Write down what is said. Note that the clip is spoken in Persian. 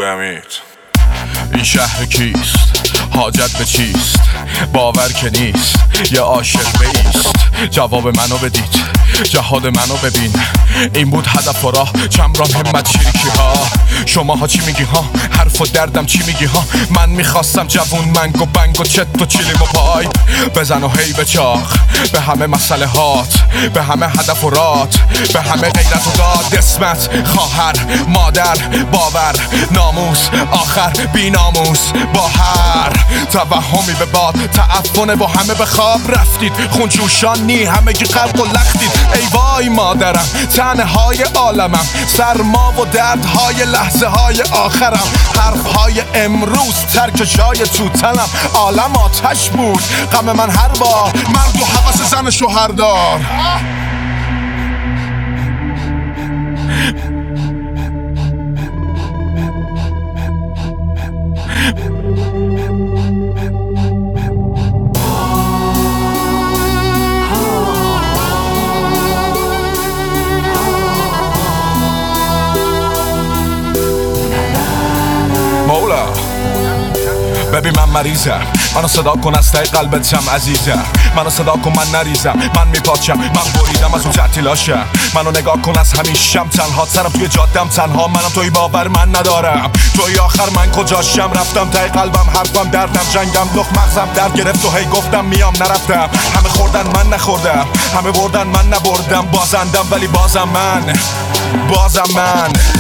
دمید. این شهر کیست؟ حاجت به چیست؟ باور که نیست یه عاشق بیست. جواب منو بدید، جهاد منو ببین. این بود هدف و راه، چمران همت چیریکی ها. شما ها چی میگی ها؟ حرف و دردم چی میگی ها؟ من میخواستم جوون منگ و بنگ و چت و چیلیم و پای بزن و هی بچاق به همه مسئله هات، به همه هدف و رات، به همه غیرت و داد. اسمت، خواهر، مادر، باور، ناموس، آخر بی ناموس با هر توهمی به باد. تعفنه با همه به خواب رفتید، خونجوشانی همه گی قلب و لختید. ای وای مادرم، تنه های عالمم، سرما و دردهای لحظه های آخرم. حرفهای امروز ترک جای تو تنم. عالم آتش بود، غم من هر بار. مرد و حوث زن شوهردار. مولا ببین من مریضم، منو صدا کن از ته قلبتم عزیزم. منو صدا کن من نریزم، من میپاچم، من بریدم از اون تعطیلاشم. منو نگاه کن از همیشم تنها، سرم توی جادم تنها. منم توی باور من ندارم، توی آخر من کجاشم؟ رفتم ته قلبم، حرفم دردم، جنگم دخ مغزم درد گرفت و هی گفتم میام نرفتم. همه خوردن من نخوردم، همه بردن من نبردم. بازندم ولی بازم من